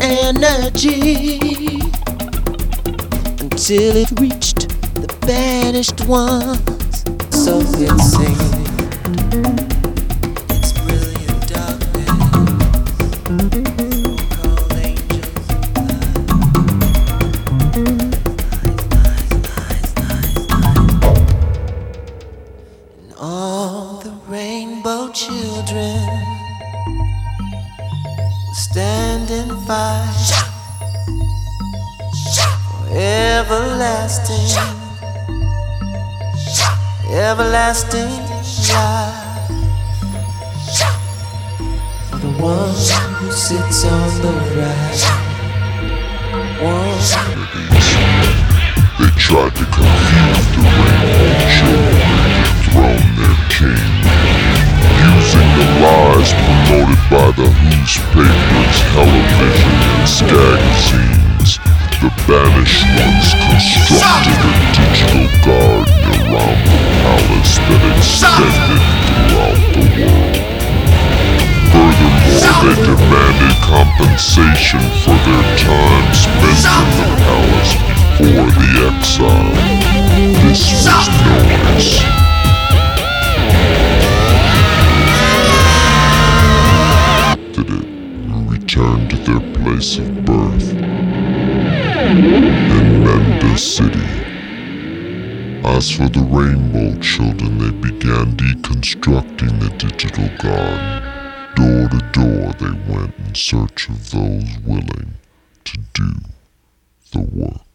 energy until it reached the banished ones. So it seemed its brilliant darkness called angels and all the rainbow children stand and fight for everlasting, everlasting life. For the one who sits on the right, one. They tried to confuse the rainbow children to dethrone their king, using the lies promoted by the newspapers, television, and skagazines. The banished ones constructed a digital garden around the palace that extended throughout the world. Furthermore, they demanded compensation for their time spent in the palace before the exile. This was known as and returned to their place of birth in Menda City. As for the Rainbow Children, they began deconstructing the digital garden. Door to door they went in search of those willing to do the work.